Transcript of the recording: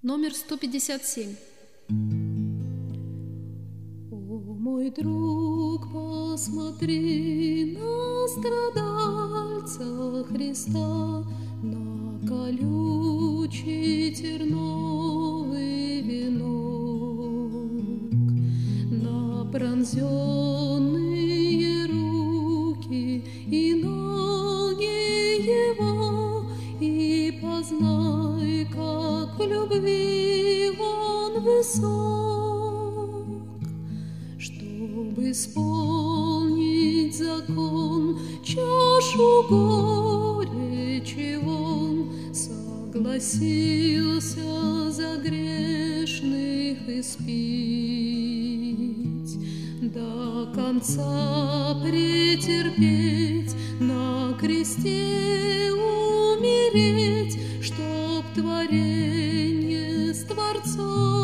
Номер 157. О, мой друг, посмотри на страдальца Христа, на колючий терновый венок, на пронзенные руки и ноги его, и познай, как в любви он высок. Чтобы исполнить закон, чашу горечи он согласился за грешных испить, до конца претерпеть, на кресте умереть, чтоб творенье с Творцом